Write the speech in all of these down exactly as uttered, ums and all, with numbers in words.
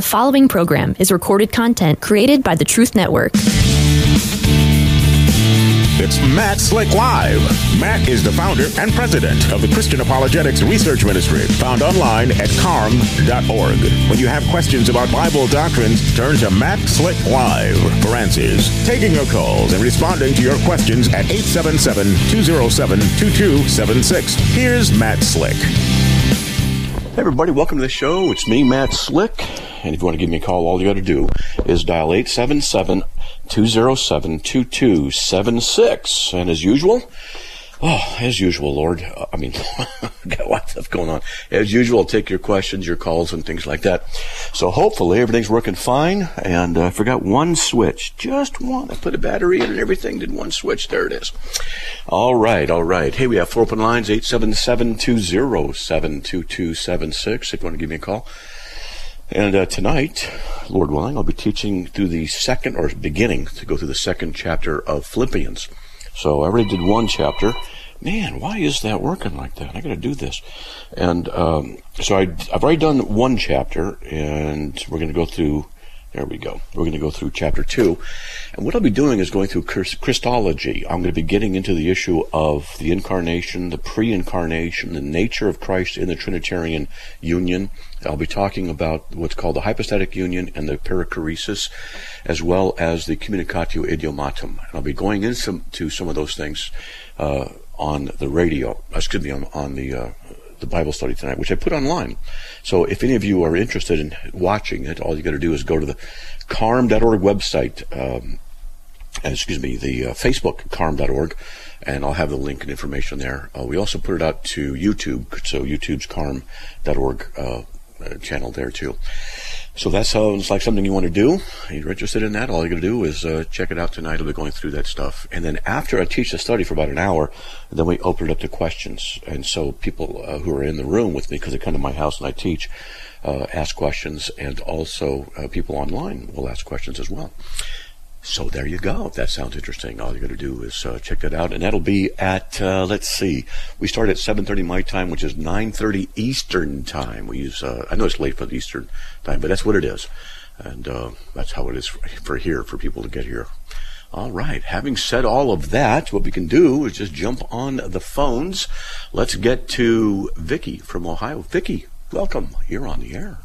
The following program is recorded content created by the Truth Network. It's Matt Slick Live. Matt is the founder and president of the Christian Apologetics Research Ministry, found online at carm dot org. When you have questions about Bible doctrines, turn to Matt Slick Live for answers. Taking your calls and responding to your questions at eight seven seven, two oh seven, two two seven six. Here's Matt Slick. Hey everybody, welcome to the show. It's me, Matt Slick, and if you want to give me a call, all you got to do is dial eight seven seven, two oh seven, two two seven six. And as usual, oh, as usual, Lord, I mean, got a lot of stuff going on. As usual, I'll take your questions, your calls, and things like that. So hopefully everything's working fine, and I uh, forgot one switch, just one. I put a battery in and everything, did one switch. There it is. All right, all right. Hey, we have four open lines, eight seven seven, two oh seven, two two seven six, if you want to give me a call. And uh, tonight, Lord willing, I'll be teaching through the second, or beginning to go through the second chapter of Philippians. So I already did one chapter. Man, why is that working like that? I got to do this. And um, so I, I've already done one chapter, and we're going to go through, there we go. We're going to go through chapter two. And what I'll be doing is going through Christology. I'm going to be getting into the issue of the incarnation, the pre-incarnation, the nature of Christ in the Trinitarian union. I'll be talking about what's called the hypostatic union and the perichoresis, as well as the communicatio idiomatum. And I'll be going into some of those things uh, on the radio, excuse me, on, on the uh, the Bible study tonight, which I put online. So if any of you are interested in watching it, all you got to do is go to the carm dot org website, um, excuse me, the uh, Facebook, carm dot org, and I'll have the link and information there. Uh, we also put it out to YouTube, so YouTube's carm dot org uh, uh, channel there too. So that sounds like something you want to do. If you're interested in that, all you got to do is uh, check it out tonight. I'll be going through that stuff. And then after I teach the study for about an hour, then we open it up to questions. And so people uh, who are in the room with me, because they come to my house and I teach, uh, ask questions. And also uh, people online will ask questions as well. So there you go. If that sounds interesting, all you got to do is uh, check that out. And that'll be at, uh, let's see, we start at seven thirty my time, which is nine thirty Eastern time. We use, uh, I know it's late for the Eastern time, but that's what it is. And uh, that's how it is for, for here, for people to get here. All right. Having said all of that, what we can do is just jump on the phones. Let's get to Vicky from Ohio. Vicky, welcome. You're on the air.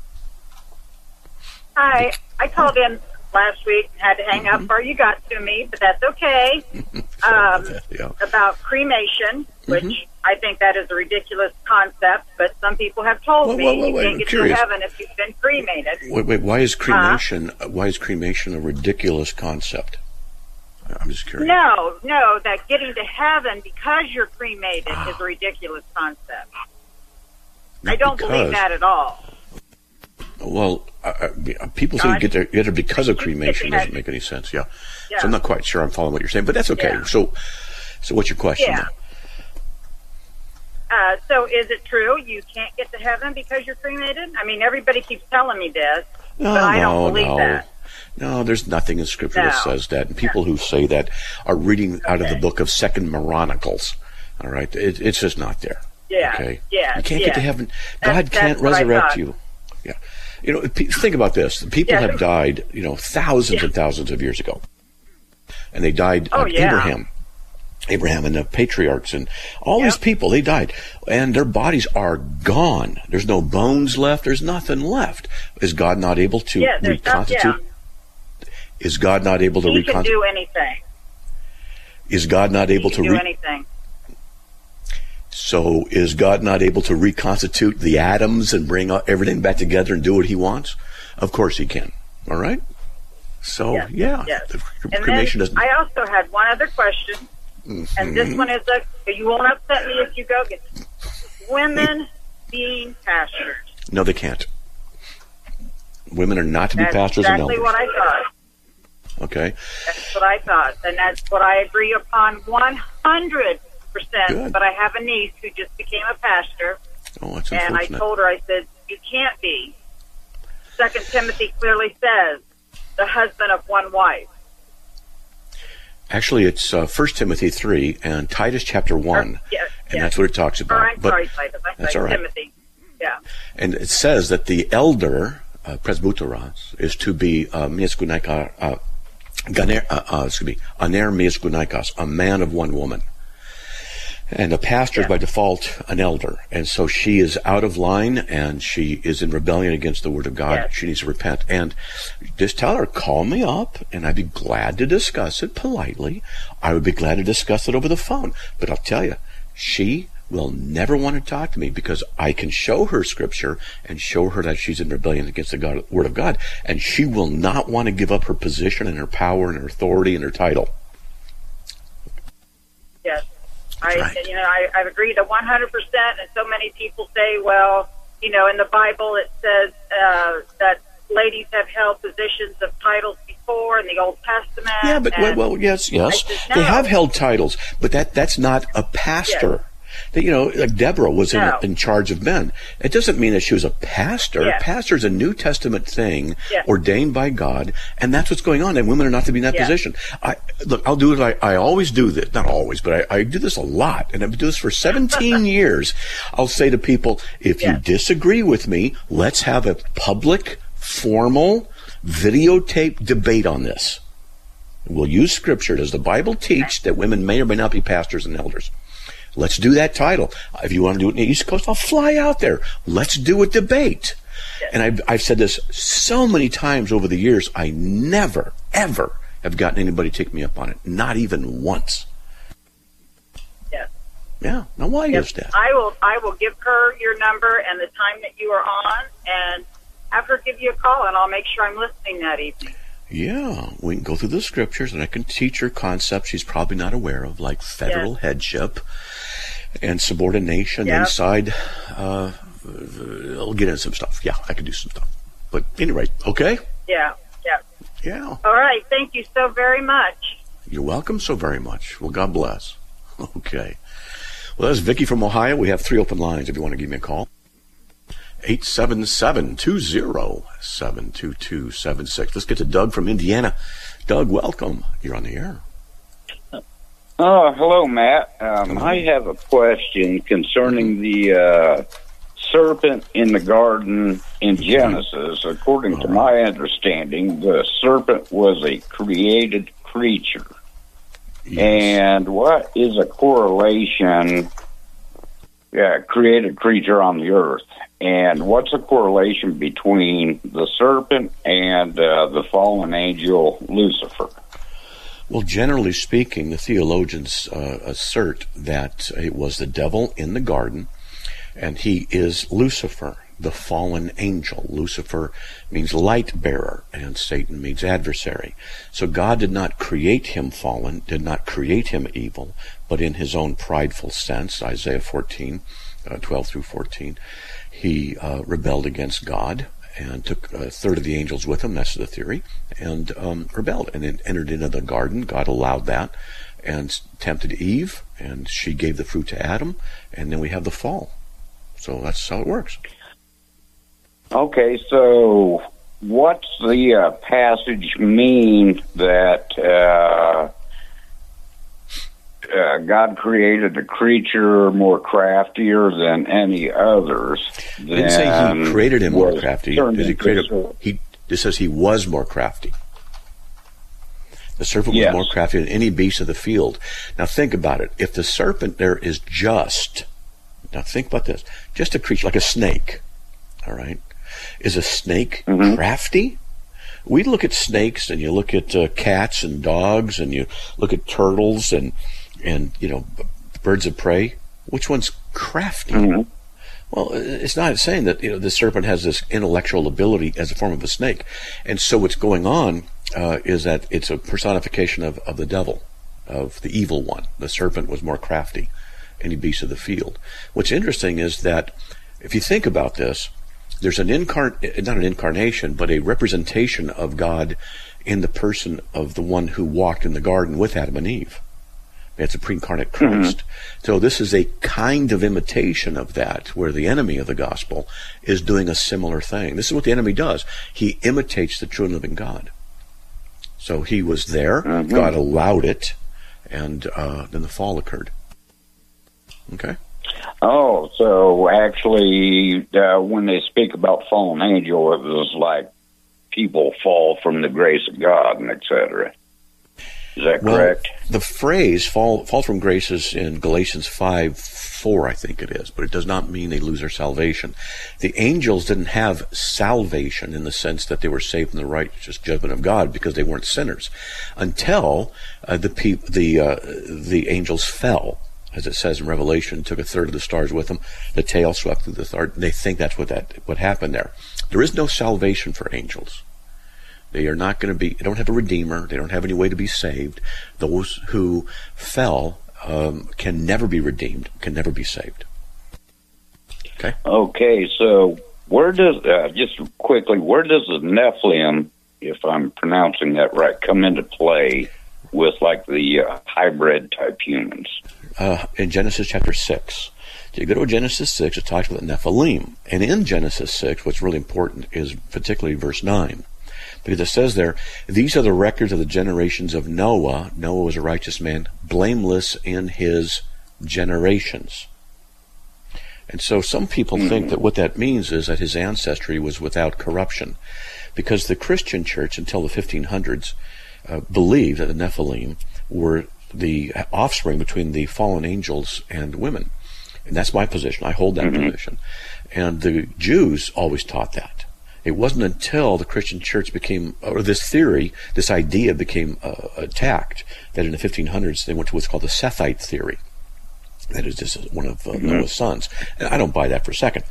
Hi. I called in last week and had to hang mm-hmm. up before you got to me, but that's okay. um, about, that, yeah. about cremation, which mm-hmm. I think that is a ridiculous concept, but some people have told well, me well, well, you wait, can't get curious. to heaven if you've been cremated. Wait, wait, why is cremation? Uh, why is cremation a ridiculous concept? I'm just curious. No, no, that getting to heaven because you're cremated ah. is a ridiculous concept. Not I don't because. believe that at all. Well, uh, people say you get there, get there because of cremation. Doesn't make any sense. Yeah. yeah. So I'm not quite sure I'm following what you're saying, but that's okay. Yeah. So, so what's your question? Yeah. Uh, so is it true you can't get to heaven because you're cremated? I mean, everybody keeps telling me this, no, but I no, don't believe no. that. No, there's nothing in Scripture no. that says that. And people who say that are reading out okay. of the book of Second Moronicles. All right? It, it's just not there. Yeah. Okay? Yeah. You can't yeah. get to heaven. That's, God can't resurrect you. Yeah. You know, think about this. People yeah. have died, you know, thousands yeah. and thousands of years ago. And they died oh, like yeah. Abraham. Abraham and the patriarchs and all yep. these people, they died. And their bodies are gone. There's no bones left. There's nothing left. Is God not able to yeah, reconstitute? Not, yeah. Is God not able to he reconstitute? He can do anything. Is God not able he to can re- do anything? So is God not able to reconstitute the atoms and bring everything back together and do what he wants? Of course he can. All right? So, yes. yeah. Yes. The and cremation then doesn't... I also had one other question, mm-hmm. and this one is, a, you won't upset me if you go get women being pastors. No, they can't. Women are not to be that's pastors exactly and elders. what I thought. Okay. That's what I thought, and that's what I agree upon one hundred percent. Good. But I have a niece who just became a pastor, oh, that's and I told her, I said, you can't be. Second Timothy clearly says, the husband of one wife. Actually, it's uh, First Timothy three and Titus chapter one, or, yes, and yes. that's what it talks about. Oh, I'm but sorry, Titus. I'm that's sorry, all right. Timothy. Yeah. And it says that the elder uh, presbyteros, is to be uh, miaskunaika, uh, ganer, uh, uh, excuse me, aner miaskunaikos, a man of one woman. And a pastor is by default an elder. And so she is out of line and she is in rebellion against the Word of God. Yes. She needs to repent. And just tell her, call me up and I'd be glad to discuss it politely. I would be glad to discuss it over the phone. But I'll tell you, she will never want to talk to me because I can show her Scripture and show her that she's in rebellion against the God, Word of God. And she will not want to give up her position and her power and her authority and her title. Yes. I, Right. you know, I, I've agreed to one hundred percent, and so many people say, well, you know, in the Bible it says uh, that ladies have held positions of titles before in the Old Testament. Yeah, but, well, and well, yes, yes. just, They no. have held titles, but that that's not a pastor. Yes. That, you know, like Deborah was in, No. in charge of men. It doesn't mean that she was a pastor. Yes. Pastor is a New Testament thing Yes. ordained by God, and that's what's going on, and women are not to be in that Yes. position. I Look, I'll do it. I, I always do this. Not always, but I, I do this a lot, and I've been doing this for seventeen years. I'll say to people, if you Yes. disagree with me, let's have a public, formal, videotape debate on this. We'll use Scripture. Does the Bible teach that women may or may not be pastors and elders? Let's do that title. If you want to do it in the East Coast, I'll fly out there. Let's do a debate. And I've, I've said this so many times over the years, I never, ever have gotten anybody to take me up on it. Not even once. Yes. Yeah. Now, why Yes. is that? I will. I will give her your number and the time that you are on, and have her give you a call, and I'll make sure I'm listening that evening. Yeah, we can go through the Scriptures, and I can teach her concepts she's probably not aware of, like federal Yes. headship and subordination Yep. inside. Uh, I'll get into some stuff. Yeah, I can do some stuff. But anyway, okay? Yeah. Yeah. Yeah. All right. Thank you so very much. You're welcome so very much. Well, God bless. Okay. Well, that's Vicki from Ohio. We have three open lines if you want to give me a call. eight seven seven, two zero, seven two two seven six. Let's get to Doug from Indiana. Doug, welcome. You're on the air. Oh, hello, Matt. Um, Hello. I have a question concerning the uh, serpent in the garden in Genesis. According to my understanding, the serpent was a created creature. Yes. And what is a correlation, yeah, created creature on the earth? And what's a correlation between the serpent and uh, the fallen angel Lucifer? Well, generally speaking, the theologians uh, assert that it was the devil in the garden, and he is Lucifer, the fallen angel. Lucifer means light bearer, and Satan means adversary. So God did not create him fallen, did not create him evil, but in his own prideful sense, Isaiah fourteen, uh, twelve through fourteen, he uh, rebelled against God and took a third of the angels with him, that's the theory, and um, rebelled and then entered into the garden. God allowed that and tempted Eve, and she gave the fruit to Adam, and then we have the fall. So that's how it works. Okay, so what's the uh, passage mean that uh, uh, God created a creature more craftier than any others? It didn't say he created him more was crafty. turned Did he into create so- a, he, it says he was more crafty. The serpent Yes. was more crafty than any beast of the field. Now think about it. If the serpent there is just, now think about this, just a creature, like a snake, all right? Is a snake Mhm. crafty? We look at snakes, and you look at uh, cats and dogs, and you look at turtles and, and you know, b- birds of prey. Which one's crafty? Mhm. Well, it's not saying that, you know, the serpent has this intellectual ability as a form of a snake. And so what's going on uh, is that it's a personification of, of the devil, of the evil one. The serpent was more crafty, any beast of the field. What's interesting is that if you think about this, there's an incarn not an incarnation, but a representation of God in the person of the one who walked in the garden with Adam and Eve. It's a pre-incarnate Christ. Mm-hmm. So this is a kind of imitation of that, where the enemy of the gospel is doing a similar thing. This is what the enemy does. He imitates the true and living God. So he was there, mm-hmm. God allowed it, and uh, then the fall occurred. Okay? Oh, so actually, uh, when they speak about fallen angel, it was like people fall from the grace of God and et cetera. Is that well, correct? The phrase fall, fall from grace is in Galatians five four, I think it is, but it does not mean they lose their salvation. The angels didn't have salvation in the sense that they were saved from the righteous judgment of God because they weren't sinners until uh, the peop- the uh, the angels fell. As it says in Revelation, took a third of the stars with them. The tail swept through the third. They think that's what that what happened there. There is no salvation for angels. They are not going to be, they don't have a redeemer. They don't have any way to be saved. Those who fell um, can never be redeemed, can never be saved. Okay? Okay, so where does, uh, just quickly, where does the Nephilim, if I'm pronouncing that right, come into play with like the uh, hybrid type humans? Uh, in Genesis chapter six. So you go to Genesis six, it talks about the Nephilim. And in Genesis six, what's really important is particularly verse nine. Because it says there, these are the records of the generations of Noah. Noah was a righteous man, blameless in his generations. And so some people mm-hmm. think that what that means is that his ancestry was without corruption. Because the Christian church until the fifteen hundreds uh, believed that the Nephilim were the offspring between the fallen angels and women. And that's my position. I hold that mm-hmm. position. And the Jews always taught that. It wasn't until the Christian church became, or this theory, this idea became uh, attacked, that in the fifteen hundreds they went to what's called the Sethite theory. That is just one of uh, mm-hmm. Noah's sons. And I don't buy that for a second.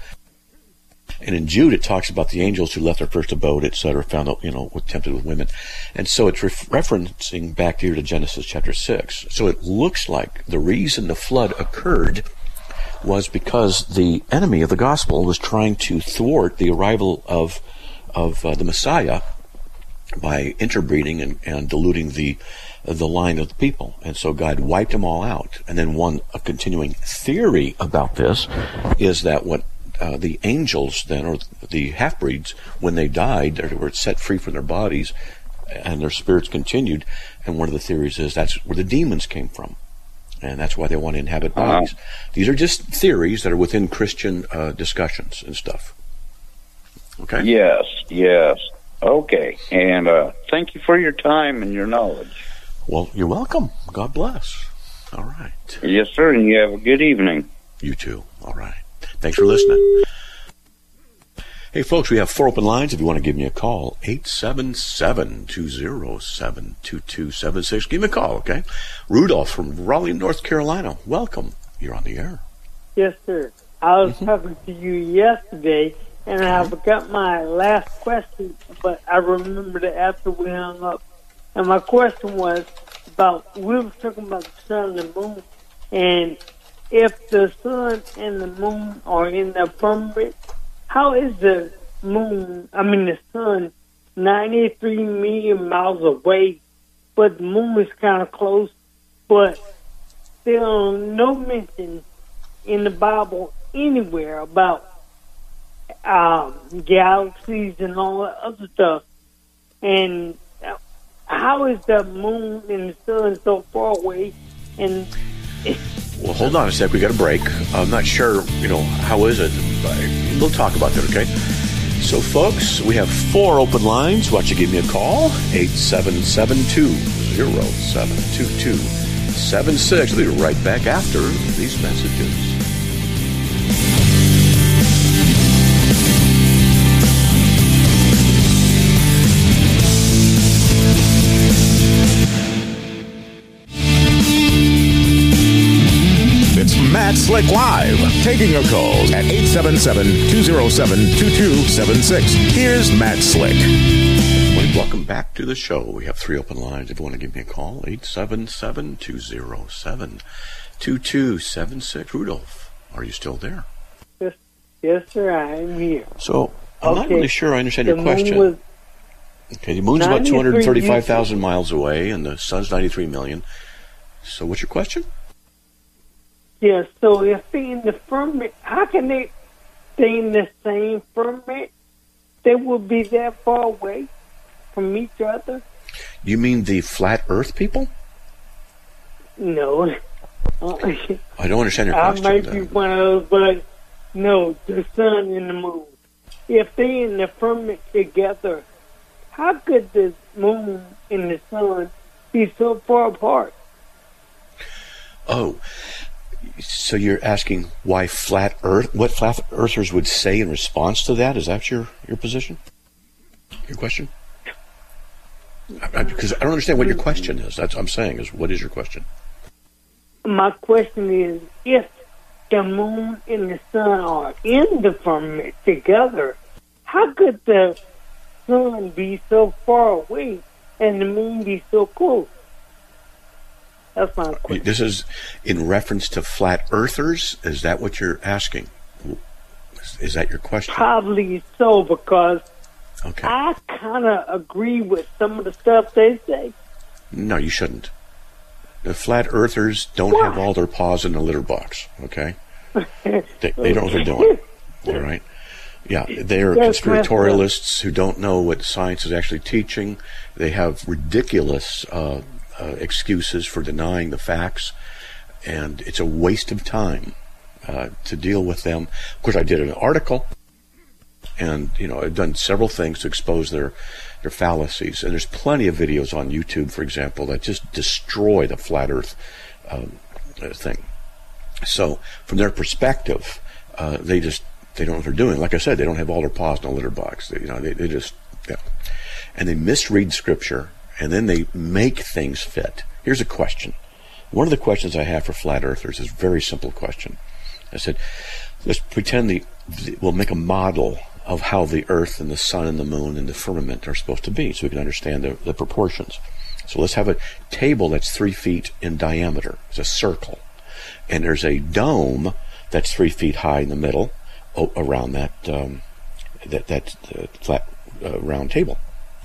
And in Jude it talks about the angels who left their first abode, et cetera, found out, you know, were tempted with women. And so it's ref- referencing back here to Genesis chapter six. So it looks like the reason the flood occurred was because the enemy of the gospel was trying to thwart the arrival of of uh, the Messiah by interbreeding and, and diluting the uh, the line of the people. And so God wiped them all out. And then one a continuing theory about this is that what uh, the angels then, or the half-breeds, when they died, they were set free from their bodies and their spirits continued. And one of the theories is that's where the demons came from. And that's why they want to inhabit bodies. Uh-huh. These are just theories that are within Christian uh, discussions and stuff. Okay? Yes, yes. Okay. And uh, thank you for your time and your knowledge. Well, you're welcome. God bless. All right. Yes, sir. And you have a good evening. You too. All right. Thanks for listening. Hey, folks, we have four open lines. If you want to give me a call, eight seven seven, two zero seven, two two seven six. Give me a call, okay? Rudolph from Raleigh, North Carolina. Welcome. You're on the air. Yes, sir. I was mm-hmm. talking to you yesterday, and I forgot my last question, but I remembered it after we hung up. And my question was about, we were talking about the sun and the moon, and if the sun and the moon are in the firmament, how is the moon, I mean the sun, ninety-three million miles away, but the moon is kind of close, but there's no mention in the Bible anywhere about um, galaxies and all that other stuff. And how is the moon and the sun so far away? And well, hold on a sec. We got a break. I'm not sure, you know, how is it? We'll talk about that, okay? So, folks, we have four open lines. Why don't you give me a call? eight seven seven, two zero seven, two two seven six. We'll be right back after these messages. Matt Slick Live, taking your calls at eight seven seven, two zero seven, two two seven six. Here's Matt Slick. Well, welcome back to the show. We have three open lines. If you want to give me a call, eight seven seven, two zero seven, two two seven six. Rudolph, are you still there? Yes, yes sir, I am here. So, I'm okay. not really sure I understand the your question. Moon was okay, the moon's about two hundred thirty-five thousand miles away, and the sun's ninety-three million. So, what's your question? Yeah, so if they in the firmament, how can they stay in the same firmament? They would be that far away from each other. You mean the flat Earth people? No. Uh, I don't understand your I question. might then. be one of those, but no, the sun and the moon. If they in the firmament together, how could the moon and the sun be so far apart? Oh, so you're asking why flat Earth? What flat earthers would say in response to that? Is that your your position? Your question? Because I, I don't understand what your question is. That's what I'm saying. Is what is your question? My question is, if the moon and the sun are in the firmament together, how could the sun be so far away and the moon be so close? That's my question. This is in reference to flat earthers? Is that what you're asking? Is, is that your question? Probably so, because Okay. I kind of agree with some of the stuff they say. No, you shouldn't. The flat earthers don't Why? have all their paws in the litter box, okay? they, they don't know what they're doing, all right? Yeah, they are That's conspiratorialists who don't know what science is actually teaching. They have ridiculous uh, uh, excuses for denying the facts, and it's a waste of time uh, to deal with them. Of course, I did an article, and you know I've done several things to expose their their fallacies. And there's plenty of videos on YouTube, for example, that just destroy the flat Earth um, thing. So, from their perspective, uh, they just they don't know what they're doing. Like I said, they don't have all their paws in a litter box. They, you know, they, they just yeah. And they misread Scripture, and then they make things fit. Here's a question. One of the questions I have for flat earthers is a very simple question. I said, let's pretend the, the we'll make a model of how the earth and the sun and the moon and the firmament are supposed to be, so we can understand the, the proportions. So let's have a table that's three feet in diameter. It's a circle. And there's a dome that's three feet high in the middle o- around that um, that, that uh, flat uh, round table.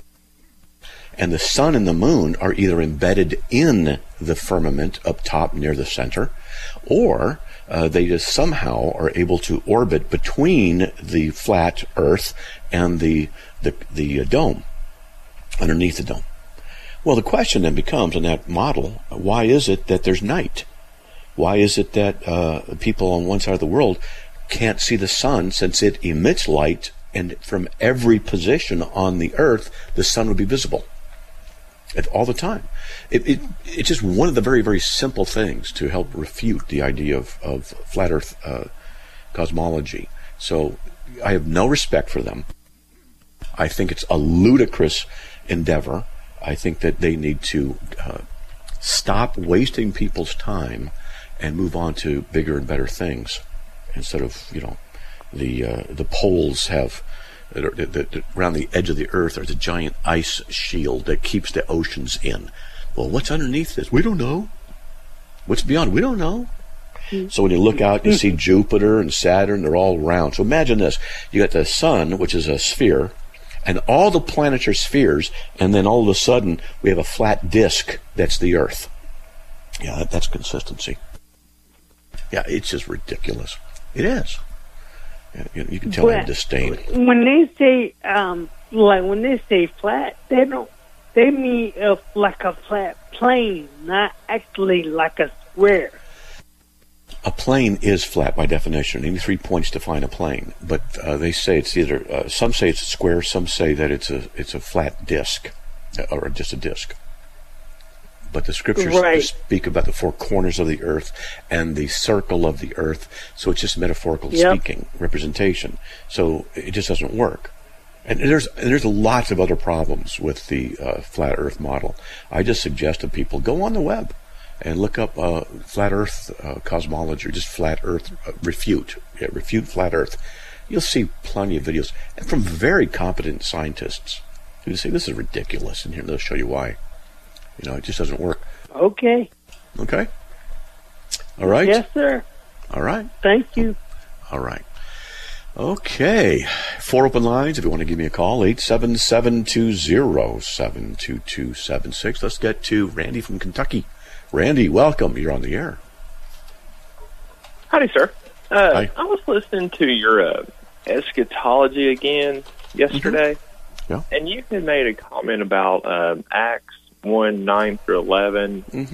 And the sun and the moon are either embedded in the firmament up top near the center, or uh, they just somehow are able to orbit between the flat earth and the, the, the dome, underneath the dome. Well, the question then becomes, in that model, why is it that there's night? Why is it that uh, people on one side of the world can't see the sun, since it emits light, and from every position on the earth, the sun would be visible at, all the time? It, it, it's just one of the very, very simple things to help refute the idea of, of flat earth uh, cosmology. So I have no respect for them. I think it's a ludicrous endeavor. I think that they need to uh, stop wasting people's time and move on to bigger and better things, instead of, you know, the uh, the poles have the, the, the, around the edge of the earth. There's a giant ice shield that keeps the oceans in. Well, what's underneath this? We don't know. What's beyond? We don't know. So when you look out, you see Jupiter and Saturn. They're all round. So imagine this: you got the sun, which is a sphere, and all the planets are spheres, and then all of a sudden we have a flat disk that's the Earth. Yeah, that, that's consistency. Yeah, it's just ridiculous. It is. You, you can tell I have disdain. When they say, um, like when they say flat, they don't. They mean uh, like a flat plane, not actually like a square. A plane is flat by definition. You need three points to define a plane, but uh, they say it's either. Uh, some say it's a square. Some say that it's a it's a flat disc, or just a disc. But the scriptures right. speak about the four corners of the earth and the circle of the earth, so it's just metaphorical yep. speaking, representation. So it just doesn't work. And there's and there's lots of other problems with the uh, flat earth model. I just suggest to people, go on the web and look up uh, flat earth uh, cosmology, or just flat earth, uh, refute, yeah, refute flat earth. You'll see plenty of videos, and from very competent scientists who say this is ridiculous, and here they'll show you why. You know, it just doesn't work. Okay. Okay? All right? Yes, sir. All right. Thank you. All right. Okay. Four open lines. If you want to give me a call, eight seven seven, two zero, seven two two seven six. Let's get to Randy from Kentucky. Randy, welcome. You're on the air. Howdy, sir. Uh, Hi. I was listening to your uh, eschatology again yesterday, mm-hmm. yeah. and you had made a comment about um, Acts one, nine through eleven. Mm-hmm.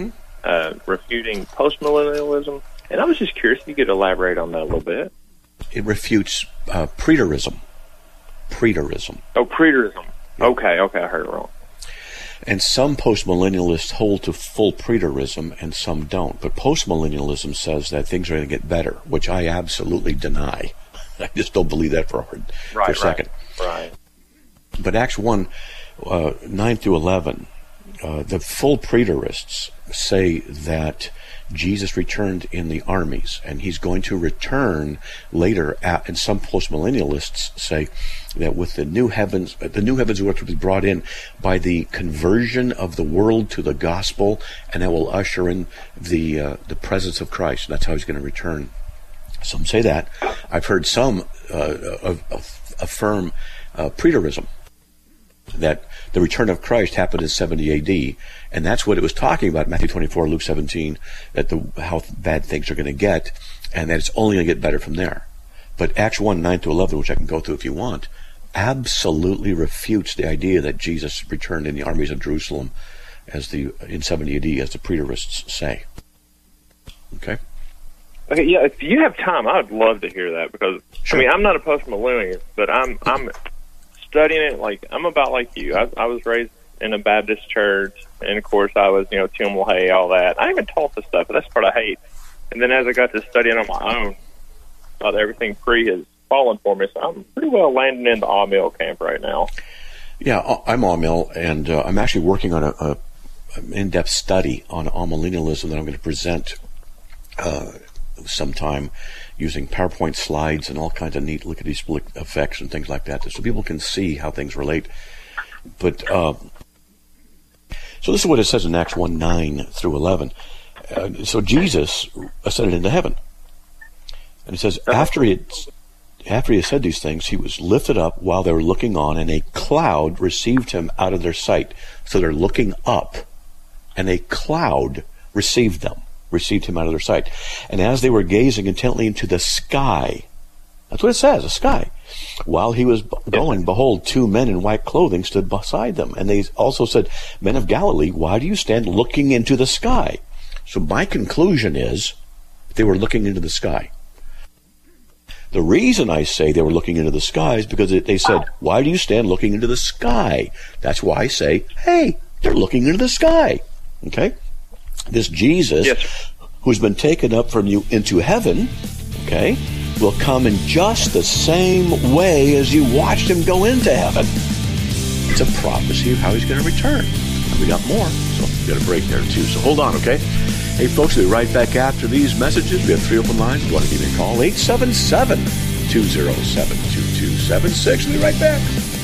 uh, refuting postmillennialism. And I was just curious if you could elaborate on that a little bit. It refutes uh, preterism. Preterism. Oh, preterism. Yeah. Okay, okay, I heard it wrong. And some postmillennialists hold to full preterism and some don't. But postmillennialism says that things are going to get better, which I absolutely deny. I just don't believe that for a, for right, a second. Right, right. But Acts one, uh, nine through eleven, uh, the full preterists say that Jesus returned in the armies, and he's going to return later. At, and some postmillennialists say that with the new heavens, the new heavens will be brought in by the conversion of the world to the gospel, and that will usher in the uh, the presence of Christ. And that's how he's going to return. Some say that. I've heard some uh, affirm uh, preterism, that the return of Christ happened in seventy A D, and that's what it was talking about, Matthew twenty-four, Luke seventeen, that the how bad things are going to get, and that it's only going to get better from there. But Acts one, nine to eleven, which I can go through if you want, absolutely refutes the idea that Jesus returned in the armies of Jerusalem as the in seventy A D, as the preterists say. Okay? Okay, yeah, if you have time, I'd love to hear that, because, Sure. I mean, I'm not a postmillennialist, but I'm I'm studying it. Like, I'm about like you. I, I was raised in a Baptist church, and of course I was, you know, Tim LaHaye, all that. I even taught the stuff, but that's what I hate. And then as I got to studying on my own, I thought everything pre has fallen for me, so I'm pretty well landing in the Amill camp right now. Yeah, I'm Amill, and uh, I'm actually working on a, a an in-depth study on amillennialism that I'm going to present uh, sometime, using PowerPoint slides and all kinds of neat lickety-split effects and things like that, so people can see how things relate. But uh, so this is what it says in Acts one, nine through eleven. Uh, so Jesus ascended into heaven, and it says after he had, after he had said these things, he was lifted up while they were looking on, and a cloud received him out of their sight. So they're looking up, and a cloud received them. received him out of their sight. And as they were gazing intently into the sky, that's what it says, a sky. While he was going, behold, two men in white clothing stood beside them. And they also said, Men of Galilee, why do you stand looking into the sky? So my conclusion is, they were looking into the sky. The reason I say they were looking into the sky is because they said, why do you stand looking into the sky? That's why I say, hey, they're looking into the sky. Okay? This Jesus, yes, who's been taken up from you into heaven, okay, will come in just the same way as you watched him go into heaven. It's a prophecy of how he's going to return. And we got more, so we got a break there too. So hold on, okay? Hey, folks, we'll be right back after these messages. We have three open lines. If you want to give me a call, eight seven seven, two zero seven, two two seven six. We'll be right back.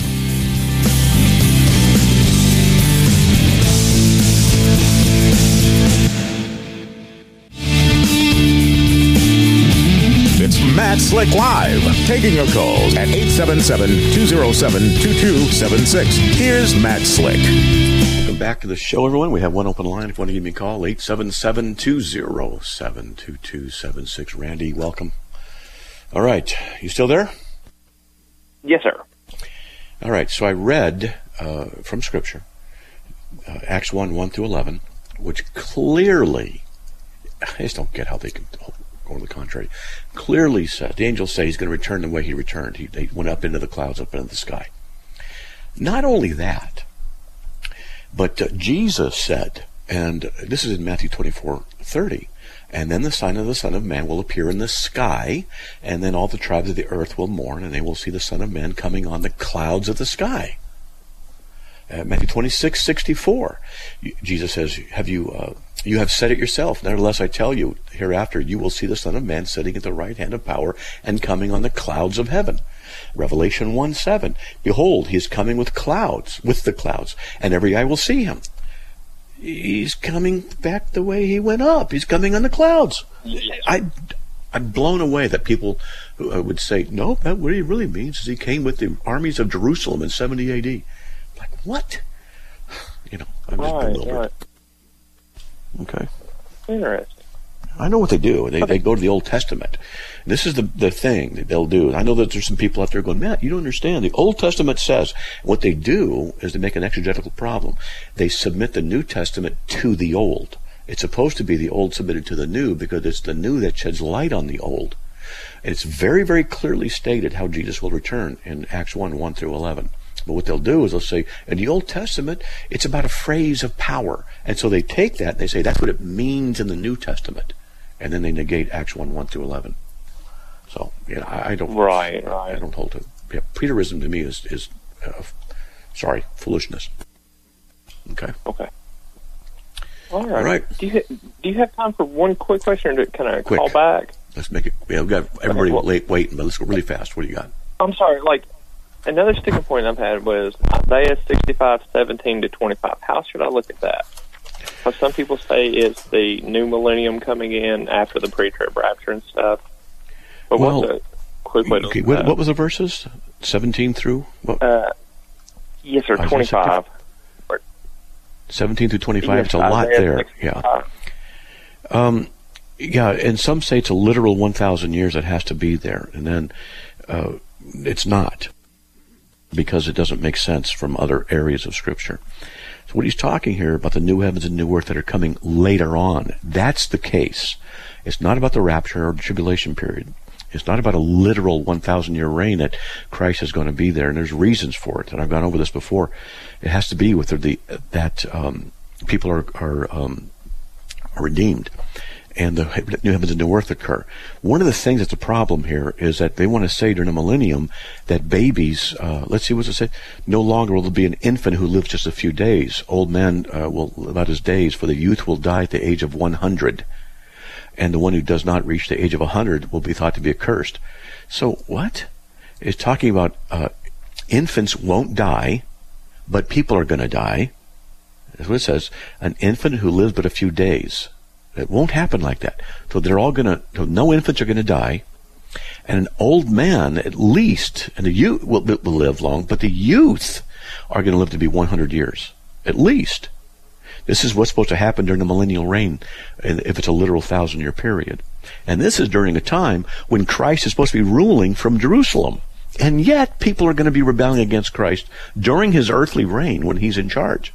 It's Matt Slick Live, taking your calls at eight seven seven, two zero seven, two two seven six. Here's Matt Slick. Welcome back to the show, everyone. We have one open line. If you want to give me a call, eight seven seven, two zero seven, two two seven six. Randy, welcome. All right. You still there? Yes, sir. All right. So I read uh, from Scripture, uh, Acts one, one through eleven, which clearly, I just don't get how they can go to the contrary, clearly said, the angels say he's going to return the way he returned. He, they went up into the clouds, up into the sky. Not only that, but uh, Jesus said, and this is in Matthew twenty-four thirty, and then the sign of the Son of Man will appear in the sky, and then all the tribes of the earth will mourn, and they will see the Son of Man coming on the clouds of the sky. Uh, Matthew twenty-six sixty-four, Jesus says, "Have you uh, you have said it yourself? Nevertheless, I tell you, hereafter you will see the Son of Man sitting at the right hand of power and coming on the clouds of heaven." Revelation one seven, "Behold, he is coming with clouds, with the clouds, and every eye will see him." He's coming back the way he went up. He's coming on the clouds. I, I'm blown away that people would say, no, that what he really means is he came with the armies of Jerusalem in seventy A D. Like, what? You know, I'm just Right, bewildered. right. Okay. Interesting. I know what they do. They they go to the Old Testament. This is the the thing that they'll do. I know that there's some people out there going, Matt, you don't understand. The Old Testament says, what they do is they make an exegetical problem. They submit the New Testament to the Old. It's supposed to be the old submitted to the new because it's the new that sheds light on the old. And it's very, very clearly stated how Jesus will return in Acts one, one through eleven. But what they'll do is they'll say, in the Old Testament, it's about a phrase of power. And so they take that and they say, that's what it means in the New Testament. And then they negate Acts one, one through eleven. So, you know, I, I don't... Right, right. I don't hold to... Yeah, preterism to me is, is uh, sorry, foolishness. Okay? Okay. All right. All right. Do you, do you have time for one quick question or to kind of Quick. call back? Let's make it... Yeah, we've got everybody Okay, well, late waiting, but let's go really fast. What do you got? I'm sorry, like, another sticking point I've had was Isaiah sixty-five, seventeen to twenty-five. How should I look at that? Because some people say it's the new millennium coming in after the pre-trib rapture and stuff. But Well, what's a quick way to Okay, look what, at what was the verses? seventeen through? What? that? Uh, yes, sir, Isaiah twenty-five. seventeen through twenty-five, Yes, it's a lot Isaiah there. sixty-five. Yeah. Um, yeah, and some say it's a literal one thousand years that has to be there, and then uh, it's not, because it doesn't make sense from other areas of Scripture. So what he's talking here about the new heavens and new earth that are coming later on, that's the case. It's not about the rapture or the tribulation period. It's not about a literal one thousand year reign that Christ is going to be there, and there's reasons for it, and I've gone over this before. It has to be with the that um, people are are, um, are redeemed, and the new heavens and new earth occur. One of the things that's a problem here is that they want to say during the millennium that babies, uh, let's see, what's it say? No longer will there be an infant who lives just a few days. Old man uh, will live out his days, for the youth will die at the age of one hundred. And the one who does not reach the age of one hundred will be thought to be accursed. So what? It's talking about uh, infants won't die, but people are going to die. That's what it says. An infant who lives but a few days. It won't happen like that. So they're all going to, so no infants are going to die. And an old man, at least, and the youth will, will live long, but the youth are going to live to be one hundred years. At least. This is what's supposed to happen during the millennial reign, if it's a literal thousand-year period. And this is during a time when Christ is supposed to be ruling from Jerusalem. And yet, people are going to be rebelling against Christ during his earthly reign when he's in charge.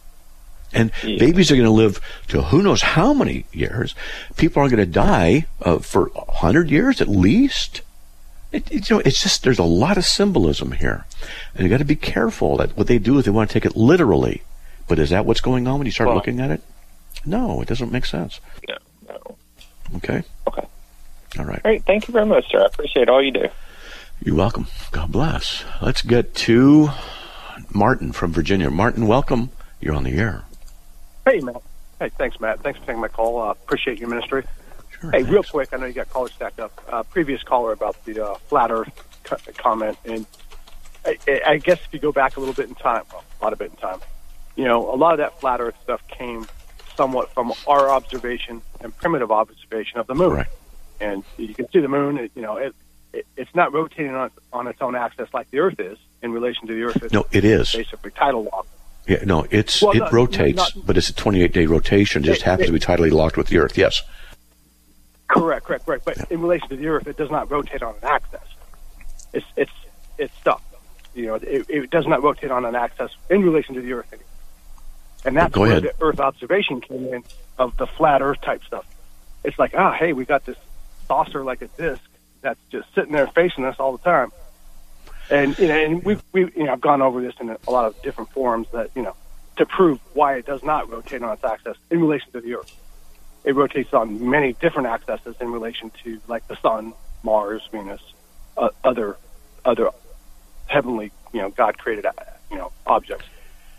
And yeah. babies are going to live to who knows how many years. People are going to die uh, for one hundred years at least. It, it, you know, it's just, there's a lot of symbolism here. And you've got to be careful that what they do is they want to take it literally. But is that what's going on when you start well, looking at it? No, it doesn't make sense. No, no. Okay? Okay. All right. Great. Thank you very much, sir. I appreciate all you do. You're welcome. God bless. Let's get to Martin from Virginia. Martin, welcome. You're on the air. Hey, Matt. Hey, thanks, Matt. Thanks for taking my call. Uh, appreciate your ministry. Sure, hey, thanks. Real quick, I know you got callers stacked up. Uh, previous caller about the uh, flat Earth co- comment, and I, I guess if you go back a little bit in time, well, a lot of bit in time, you know, a lot of that flat Earth stuff came somewhat from our observation and primitive observation of the moon. Right. And you can see the moon, it, you know, it, it, it's not rotating on, on its own axis like the Earth is in relation to the Earth. It's no, it is. Basically tidal locked. Yeah, no, it's well, it no, rotates, not, but it's a twenty-eight day rotation. It just it, happens it, to be tidally locked with the Earth, yes. Correct, correct, correct. But yeah. in relation to the Earth, it does not rotate on an axis. It's it's it's stuck. You know, it, it does not rotate on an axis in relation to the Earth anymore. And that's Go where ahead. the Earth observation came in of the flat Earth type stuff. It's like, ah, hey, we got this saucer like a disc that's just sitting there facing us all the time. And you know, and we've we you know I've gone over this in a lot of different forums that you know to prove why it does not rotate on its axis in relation to the Earth. It rotates on many different axes in relation to like the Sun, Mars, Venus, uh, other other heavenly you know God created you know objects.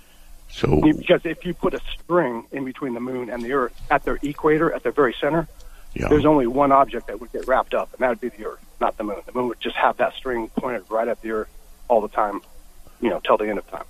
So Because if you put a string in between the moon and the Earth at their equator, at the very center, yeah. there's only one object that would get wrapped up, and that would be the Earth, not the moon. The moon would just have that string pointed right at the Earth all the time, you know, till the end of time.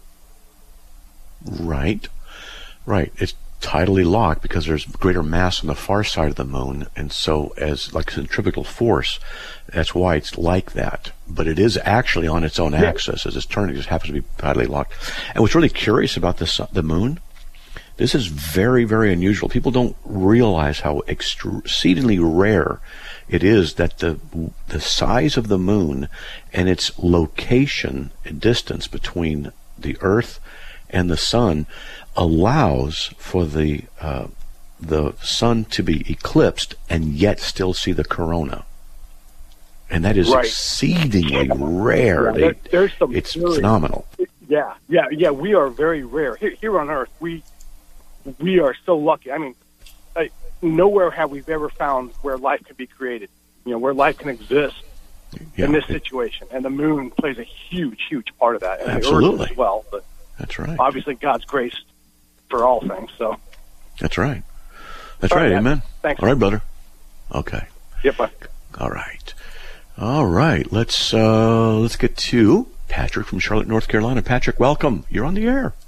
Right. Right. It's tidally locked because there's greater mass on the far side of the moon, and so as like centrifugal force, that's why it's like that. But it is actually on its own yeah. axis as it's turning. It just happens to be tidally locked. And what's really curious about this, the moon, this is very, very unusual. People don't realize how exceedingly rare it is that the the size of the moon and its location and distance between the Earth and the Sun allows for the uh, the sun to be eclipsed and yet still see the corona. And that is Right. exceedingly rare. Yeah, They- there- there's some it's really- phenomenal. Yeah, yeah, yeah. We are very rare here, here on Earth. We we are so lucky. I mean, like, nowhere have we ever found where life can be created. You know, where life can exist Yeah, in this it- situation, and the moon plays a huge, huge part of that, and the Absolutely. Earth as well. But That's right. obviously, God's grace for all things. So, That's right. That's All right. right, man. Amen. Thanks. All right, brother. Okay. yep. I- All right. All right. Let's uh, let's get to Patrick from Charlotte, North Carolina. Patrick, welcome. You're on the air.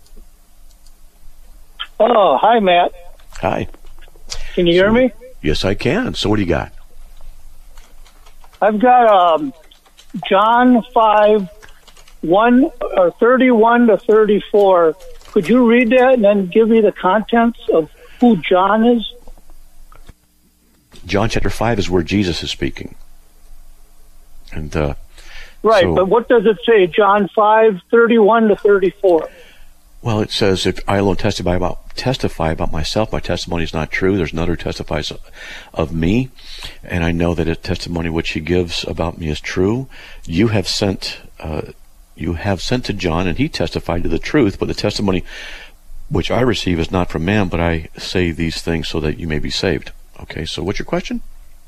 Oh, hi, Matt. Hi. Can you hear me? Yes, I can. So what do you got? I've got um, John five, one or thirty-one to thirty-four. Could you read that and then give me the contents of who John is? John chapter five is where Jesus is speaking. And uh, Right, so- but what does it say? John five, thirty-one to thirty-four. well, it says, if I alone testify about testify about myself, my testimony is not true. There's another who testifies of me, and I know that a testimony which he gives about me is true. You have sent uh, you have sent to John, and he testified to the truth, but the testimony which I receive is not from man, but I say these things so that you may be saved. Okay, so what's your question?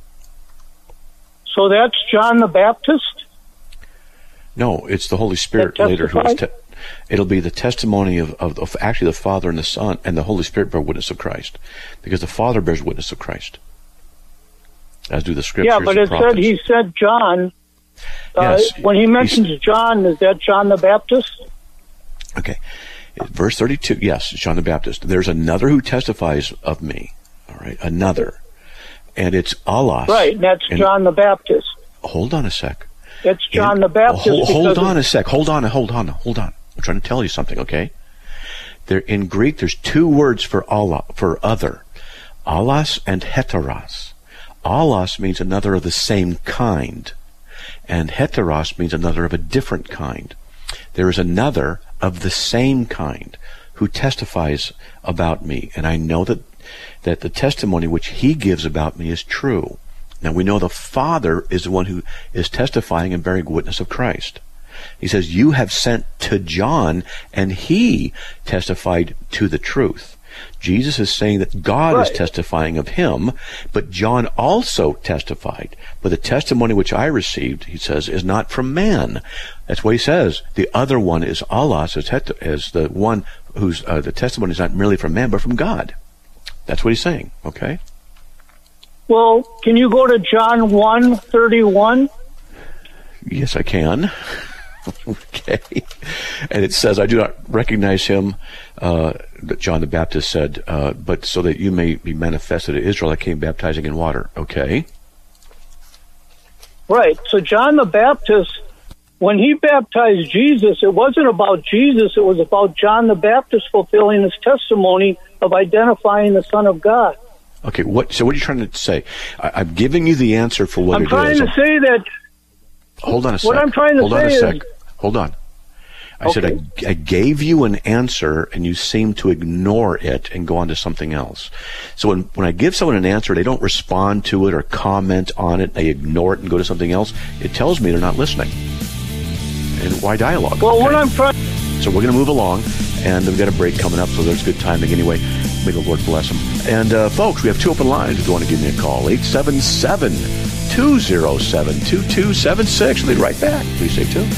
So that's John the Baptist? No, it's the Holy Spirit That later who is. testified? Te- it'll be the testimony of, of, of actually the Father and the Son and the Holy Spirit bear witness of Christ, because the Father bears witness of Christ, as do the Scriptures. Yeah, but and it said prophets. he said John. Uh, Yes, when he he's- mentions John, is that John the Baptist? Okay, verse thirty-two. Yes, John the Baptist. There's another who testifies of me. All right, another, and it's Allah. Right, and that's And- John the Baptist. Hold on a sec. That's John In- the Baptist. Hold, hold because on of- a sec. Hold on. Hold on. Hold on. I'm trying to tell you something. Okay. There in Greek, there's two words for Allah, for other, allos and heteros. Allos means another of the same kind, and heteros means another of a different kind. There is another of the same kind who testifies about me, and I know that that the testimony which he gives about me is true. Now we know the Father is the one who is testifying and bearing witness of Christ. He says, you have sent to John, and he testified to the truth. Jesus is saying that God is Right. testifying of him, but John also testified. But the testimony which I received, he says, is not from man. That's what he says. The other one is Allah, as, het- as the one whose uh, the testimony is not merely from man, but from God. That's what he's saying, okay? Well, can you go to John one thirty-one? Yes, I can. Okay. And it says, I do not recognize him, uh, that John the Baptist said, uh, but so that you may be manifested to Israel, I came baptizing in water. Okay. Right. So John the Baptist, when he baptized Jesus, it wasn't about Jesus. It was about John the Baptist fulfilling his testimony of identifying the Son of God. Okay. What? So what are you trying to say? I, I'm giving you the answer for what I'm it trying is. to say that Hold on a sec. what I'm trying to Hold on a say sec. is- Hold on. I Okay. said I, I gave you an answer, and you seem to ignore it and go on to something else. So when, when I give someone an answer, they don't respond to it or comment on it. They ignore it and go to something else. It tells me they're not listening. And why dialogue? well, what Okay. I'm trying. So we're going to move along, and we've got a break coming up, so there's good timing anyway. May the Lord bless them. And uh, folks, we have two open lines if you want to give me a call. eight seven seven, two oh seven, two two seven six. We'll be right back. Please stay tuned.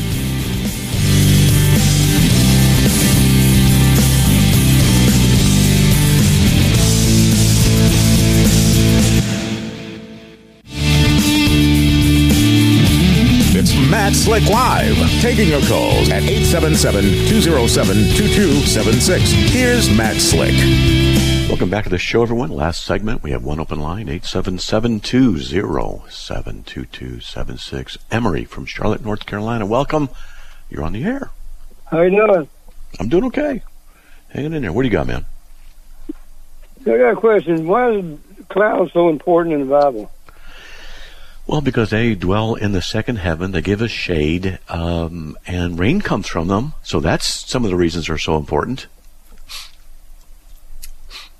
It's Matt Slick Live, taking your calls at eight seven seven, two oh seven, two two seven six. Here's Matt Slick. Welcome back to the show, everyone. Last segment, we have one open line, eight seven seven, two oh seven, two two seven six. Emery from Charlotte, North Carolina. Welcome. You're on the air. How you doing? I'm doing okay. Hanging in there. What do you got, man? I got a question. Why is clouds so important in the Bible? Well, because they dwell in the second heaven, they give us shade, um, and rain comes from them. So that's some of the reasons they're so important.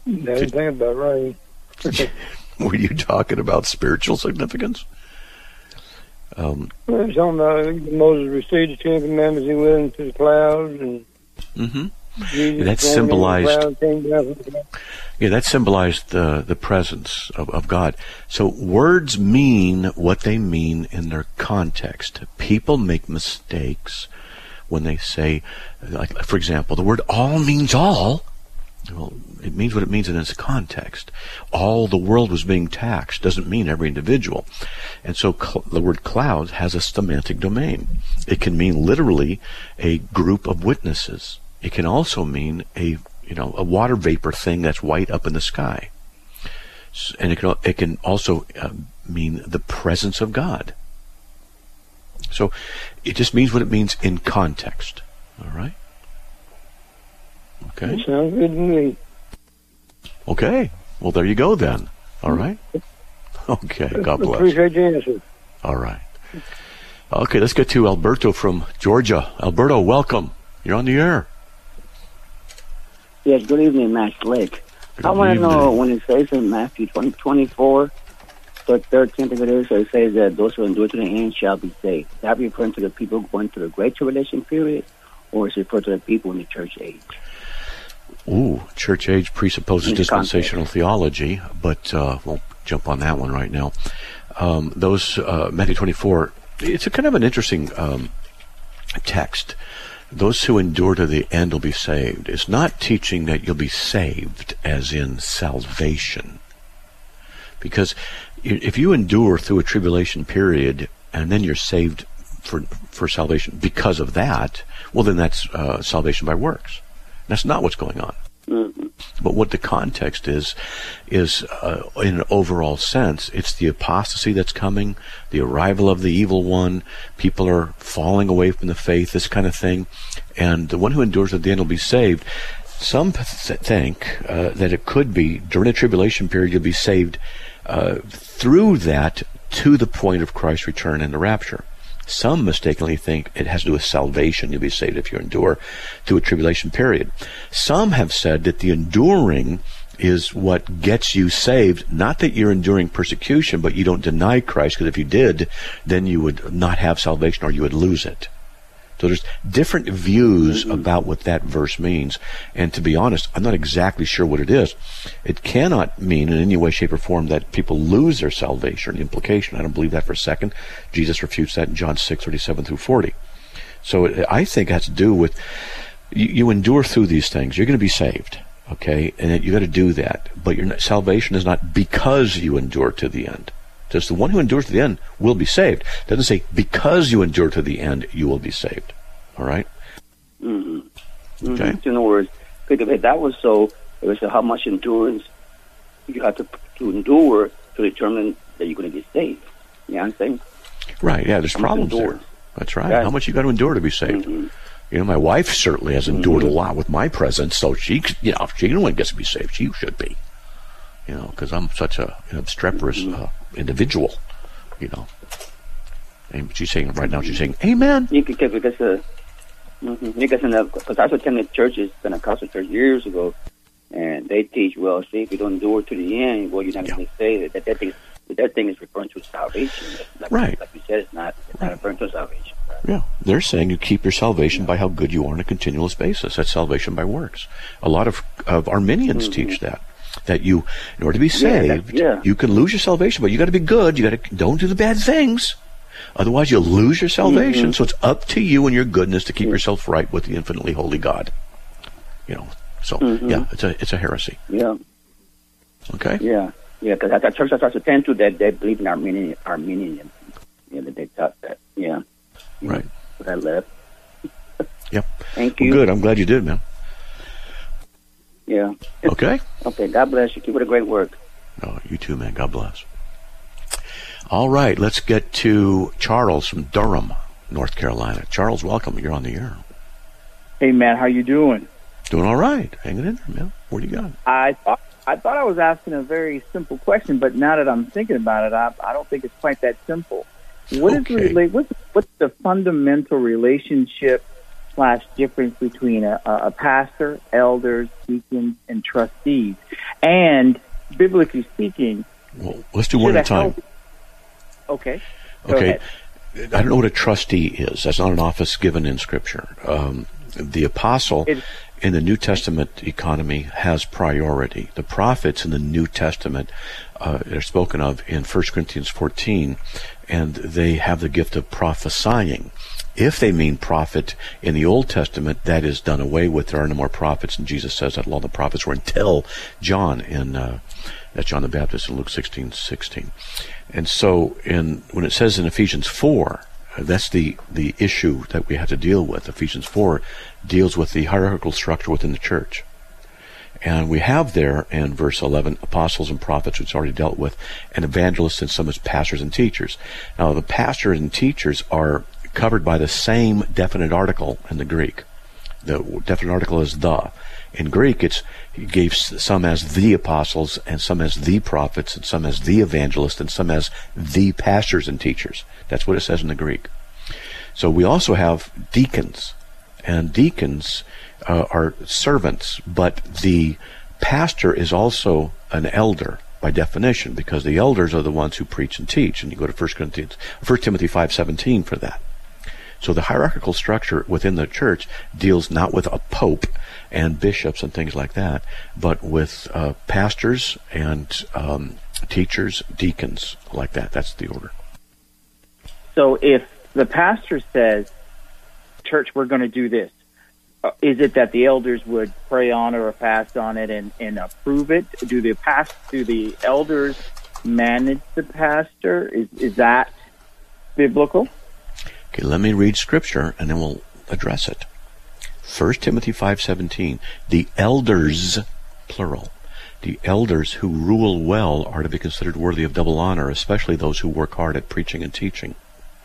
Didn't think about right. Were you talking about spiritual significance? Um, Well, it's on the, Moses received the Ten Commandments, he went into the clouds, and mhm. Jesus That came in the symbolized, cloud, came down from the cloud. yeah, that symbolized the the presence of, of God. So words mean what they mean in their context. People make mistakes when they say, like, for example, the word all means all. Well, it means what it means in its context. All the world was being taxed doesn't mean every individual. And so cl- the word cloud has a semantic domain. It can mean literally a group of witnesses. It can also mean a, you know, a water vapor thing that's white up in the sky. S- And it can, it can also uh, mean the presence of God. So it just means what it means in context. All right? Okay. Sounds good to me. Okay. Well, there you go then. All right. Okay. God bless. Appreciate the answer. All right. Okay, let's get to Alberto from Georgia. Alberto, welcome. You're on the air. Yes, good evening, Matt Slick. Good I want to evening. know when it says in Matthew twenty, twenty-four, thirteen, I think it is, so it says that those who endure to the end shall be saved. Is that referring to the people going through the Great Tribulation period, or is it referring to the people in the church age? Ooh, church age presupposes In dispensational theology, but uh, we'll jump on that one right now. Um, those, uh, Matthew twenty-four, it's a kind of an interesting um, text. Those who endure to the end will be saved. It's not teaching that you'll be saved as in salvation. Because if you endure through a tribulation period and then you're saved for for salvation because of that, well, then that's uh, salvation by works. That's not what's going on. Mm-hmm. But what the context is, is uh, in an overall sense, it's the apostasy that's coming, the arrival of the evil one, people are falling away from the faith, this kind of thing, and the one who endures to the end will be saved. Some th- think uh, that it could be, during a tribulation period, you'll be saved uh, through that to the point of Christ's return and the rapture. Some mistakenly think it has to do with salvation. You'll be saved if you endure through a tribulation period. Some have said that the enduring is what gets you saved, not that you're enduring persecution, but you don't deny Christ, because if you did, then you would not have salvation or you would lose it. So there's different views mm-hmm. about what that verse means. And to be honest, I'm not exactly sure what it is. It cannot mean in any way, shape, or form that people lose their salvation or the implication. I don't believe that for a second. Jesus refutes that in John six, thirty-seven through forty. So it, I think it has to do with you, you endure through these things. You're going to be saved, okay? And you got to do that. But your salvation is not because you endure to the end. Just the one who endures to the end will be saved. It doesn't say because you endure to the end, you will be saved. All right? Mm-hmm. Mm-hmm. Okay. So in other words, if that was so, it was how much endurance you have to to endure to determine that you're going to be saved. You know what I'm saying? Right, yeah, there's how problems there. That's right. Yeah. How much you got to endure to be saved? Mm-hmm. You know, my wife certainly has endured mm-hmm. a lot with my presence, so she, you know, if she no one gets to be saved, she should be. You know, because I'm such a an obstreperous mm-hmm. uh, individual, you know. And she's saying, right now, she's saying, amen. You could, because, uh, mm-hmm. because, in the, because I attended churches, Pentecostal church years ago, and they teach, well, see, if you don't endure to the end, well, you're not going to say that that, that, thing, that thing is referring to salvation. Like, right. Like you said, it's not, it's right. not referring to salvation. Right? Yeah, they're saying you keep your salvation by how good you are on a continuous basis. That's salvation by works. A lot of, of Arminians mm-hmm. teach that. That you, in order to be saved, yeah, yeah. you can lose your salvation, but you got to be good. You got to don't do the bad things, otherwise you'll lose your salvation. Mm-hmm. So it's up to you and your goodness to keep mm-hmm. yourself right with the infinitely holy God. You know, so mm-hmm. yeah, it's a it's a heresy. Yeah. Okay. Yeah, yeah, because at that church I started to attend to, that they believe in Arminian, Arminian. Yeah, that they taught that. Yeah. Right. But I left. Yep. Thank you. Well, good. I'm glad you did, man. Yeah. Okay. Okay. God bless you. Keep up the great work. Oh, you too, man. God bless. All right. Let's get to Charles from Durham, North Carolina. Charles, welcome. You're on the air. Hey, Matt. How you doing? Doing all right. Hanging in there, man. What do you got? I thought I thought I was asking a very simple question, but now that I'm thinking about it, I, I don't think it's quite that simple. What okay. is the what's what's the fundamental relationship slash difference between a, a pastor, elders, deacons, and trustees? And biblically speaking, well, let's do one at a time. Help... Okay. Go okay. ahead. I don't know what a trustee is. That's not an office given in Scripture. Um, the apostle it, in the New Testament economy has priority. The prophets in the New Testament uh, are spoken of in First Corinthians fourteen, and they have the gift of prophesying. If they mean prophet in the Old Testament, that is done away with. There are no more prophets, and Jesus says that all the prophets were until John in uh, that's John the Baptist in Luke sixteen sixteen. And so in when it says in Ephesians four, that's the, the issue that we have to deal with. Ephesians four deals with the hierarchical structure within the church. And we have there in verse eleven, apostles and prophets, which is already dealt with, and evangelists and some as pastors and teachers. Now, the pastors and teachers are covered by the same definite article in the Greek. The definite article is the. In Greek, it's he gave some as the apostles, and some as the prophets, and some as the evangelists, and some as the pastors and teachers. That's what it says in the Greek. So we also have deacons, and deacons uh, are servants, but the pastor is also an elder by definition, because the elders are the ones who preach and teach. And you go to First Corinthians, First Timothy five seventeen for that. So the hierarchical structure within the church deals not with a pope and bishops and things like that, but with uh, pastors and um, teachers, deacons, like that. That's the order. So if the pastor says, church, we're going to do this, uh, is it that the elders would pray on it or fast on it and, and approve it? Do the past, do the elders manage the pastor? Is, is that biblical? Okay, let me read Scripture, and then we'll address it. First Timothy five seventeen, the elders, plural, the elders who rule well are to be considered worthy of double honor, especially those who work hard at preaching and teaching.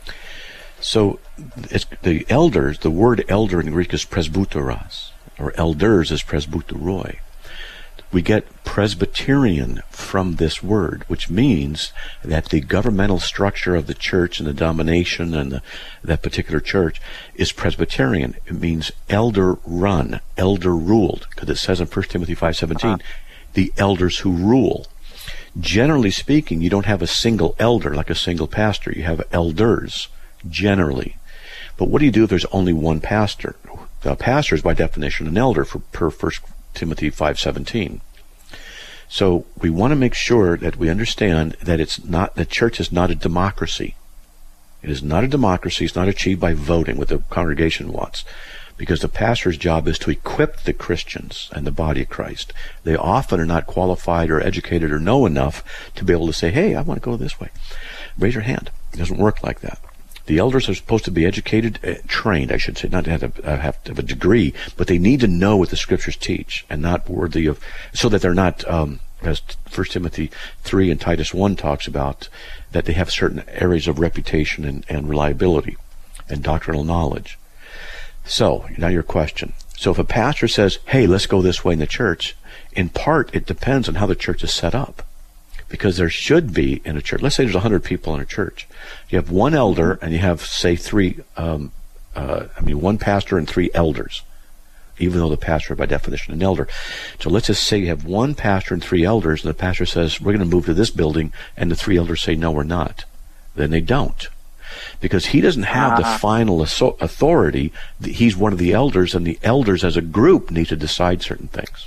So it's the elders, the word elder in Greek is presbyteros, or elders is presbyteroi. We get Presbyterian from this word, which means that the governmental structure of the church and the domination and the, that particular church is Presbyterian. It means elder run, elder ruled, because it says in First Timothy five seventeen, uh-huh. the elders who rule. Generally speaking, you don't have a single elder like a single pastor. You have elders, generally. But what do you do if there's only one pastor? The pastor is by definition an elder for per First Timothy five seventeen. So we want to make sure that we understand that it's not, the church is not a democracy. It is not a democracy. It's not achieved by voting, what the congregation wants, because the pastor's job is to equip the Christians and the body of Christ. They often are not qualified or educated or know enough to be able to say, hey, I want to go this way. Raise your hand. It doesn't work like that. The elders are supposed to be educated, uh, trained, I should say, not to have, to have to have a degree, but they need to know what the Scriptures teach, and not worthy of, so that they're not, um, as First Timothy three and Titus one talks about, that they have certain areas of reputation and, and reliability and doctrinal knowledge. So, now your question. So if a pastor says, hey, let's go this way in the church, in part it depends on how the church is set up. Because there should be in a church, let's say there's one hundred people in a church. You have one elder and you have, say, three, um, uh, I mean, one pastor and three elders, even though the pastor, by definition, an elder. So let's just say you have one pastor and three elders, and the pastor says, we're going to move to this building, and the three elders say, no, we're not. Then they don't. Because he doesn't have uh-huh. the final authority. He's one of the elders, and the elders as a group need to decide certain things.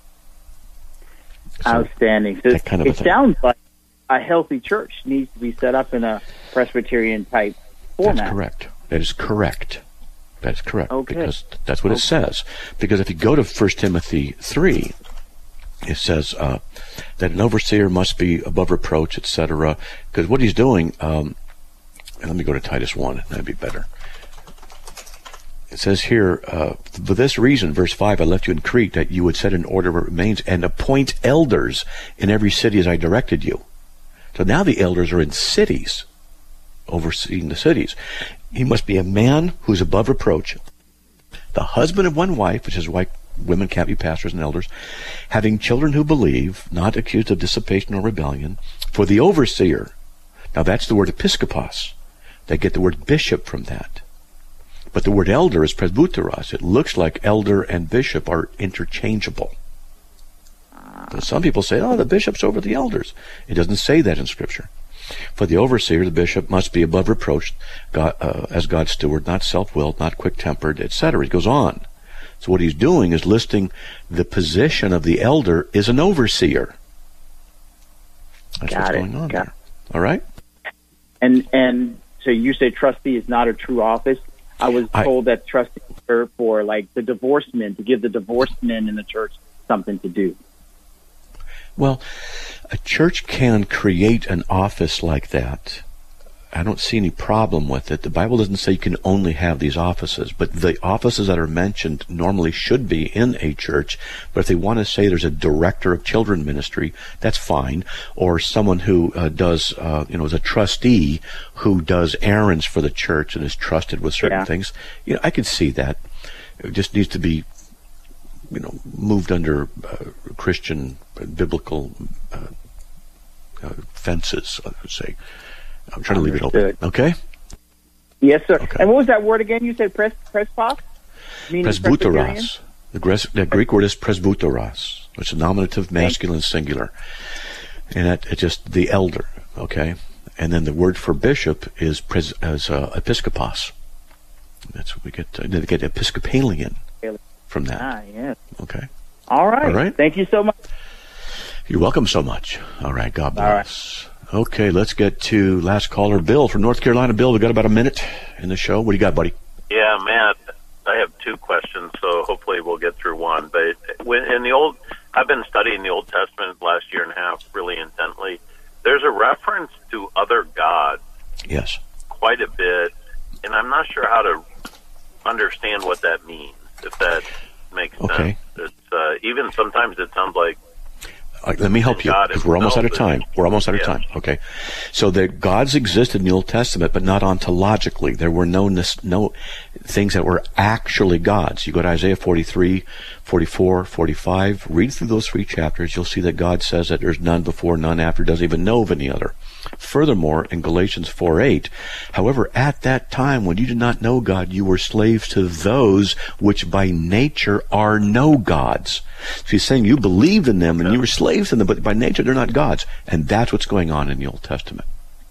So outstanding. So kind of it sounds like a healthy church needs to be set up in a Presbyterian type format. That's correct. That is correct. That's correct. Okay. Because that's what okay. it says. Because if you go to First Timothy three, it says uh, that an overseer must be above reproach, et cetera. Because what he's doing, um, and let me go to Titus one, that'd be better. It says here, uh, for this reason, verse five, I left you in Crete, that you would set in order what remains and appoint elders in every city as I directed you. So now the elders are in cities, overseeing the cities. He must be a man who's above reproach, the husband of one wife, which is why women can't be pastors and elders, having children who believe, not accused of dissipation or rebellion, for the overseer. Now that's the word episkopos. They get the word bishop from that. But the word elder is presbyteros. It looks like elder and bishop are interchangeable. So some people say, oh, the bishop's over the elders. It doesn't say that in Scripture. For the overseer, the bishop must be above reproach, God, uh, as God's steward, not self-willed, not quick-tempered, et cetera. He goes on. So what he's doing is listing the position of the elder is an overseer. That's Got what's it. going on Got there. All right? And and so you say trustee is not a true office. I was I, told that trustee are for like the divorced men, to give the divorced men in the church something to do. Well, a church can create an office like that. I don't see any problem with it. The Bible doesn't say you can only have these offices, but the offices that are mentioned normally should be in a church. But if they want to say there's a director of children ministry, that's fine. Or someone who uh, does, uh, you know, is a trustee who does errands for the church and is trusted with certain Yeah. things. You know, I could see that. It just needs to be, you know, moved under uh, Christian uh, biblical uh, uh, fences, I would say. I'm trying to leave it open. Okay? Yes, sir. Okay. And what was that word again? You said pres prespos? Meaning Presbyterian? Presbyteros. The, Gres- the Greek word is presbyteros. It's a nominative, masculine, singular. And it, it's just the elder, okay? And then the word for bishop is pres- as uh, episkopos. That's what we get. Uh, they get Episcopalian from that. Ah, yes. Okay. All right. All right. Thank you so much. You're welcome so much. All right. God bless. Okay, let's get to last caller, Bill from North Carolina. Bill, we got about a minute in the show. What do you got, buddy? Yeah, Matt, I have two questions, so hopefully we'll get through one. But when in the old, I've been studying the Old Testament the last year and a half really intently. There's a reference to other gods. Yes. Quite a bit, and I'm not sure how to understand what that means, if that makes Okay. sense. It's, uh, even sometimes it sounds like Uh, let me help you, because we're almost out of time. We're almost out of time. Okay. So the gods existed in the Old Testament, but not ontologically. There were no no things that were actually gods. You go to Isaiah forty-three, forty-four, forty-five, read through those three chapters. You'll see that God says that there's none before, none after, doesn't even know of any other. Furthermore, in Galatians four eight, however, at that time when you did not know God, you were slaves to those which by nature are no gods. So he's saying you believed in them and you were slaves to them, but by nature they're not gods. And that's what's going on in the Old Testament.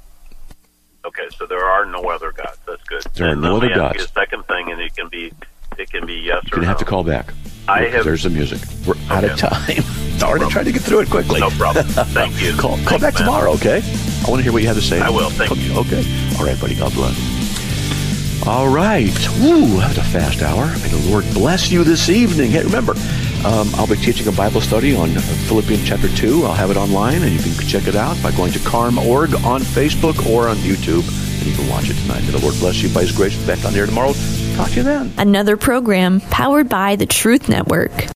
okay, so there are no other gods. That's good. There are And no let me other ask gods. you a second thing, and it can be it can be yes You're or going to no. have to call back. I have. There's the music. We're out of Okay. time. Darn it, trying to get through it quickly. No problem. Thank you. call call Thanks, back Matt. tomorrow, okay? I want to hear what you have to say. I will. Thank you. Okay. All right, buddy. God bless. All right. Woo, that was a fast hour. May the Lord bless you this evening. Hey, remember, um, I'll be teaching a Bible study on Philippians chapter two. I'll have it online, and you can check it out by going to carm dot org on Facebook or on YouTube, and you can watch it tonight. May the Lord bless you by His grace. Back on there tomorrow. Talk to you then. Another program powered by the Truth Network.